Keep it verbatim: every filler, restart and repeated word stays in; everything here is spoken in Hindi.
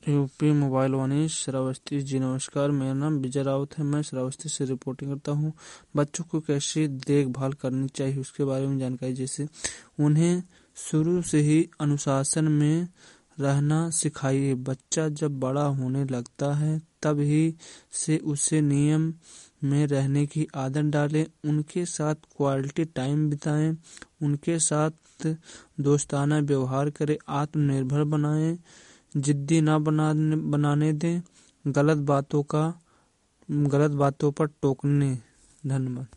यूपी मोबाइल वाणी श्रावस्ती जी नमस्कार। मेरा नाम विजय रावत है। मैं श्रावस्ती से रिपोर्टिंग करता हूँ। बच्चों को कैसी देखभाल करनी चाहिए उसके बारे में जानकारी, जैसे उन्हें शुरू से ही अनुशासन में रहना सिखाइए। बच्चा जब बड़ा होने लगता है तब ही से उसे नियम में रहने की आदत डालें। उनके साथ क्वालिटी टाइम बिताएं, उनके साथ दोस्ताना व्यवहार करें, आत्मनिर्भर बनाएं, जिद्दी ना बनाने बनाने दें, गलत बातों का गलत बातों पर टोकने। धन्यवाद।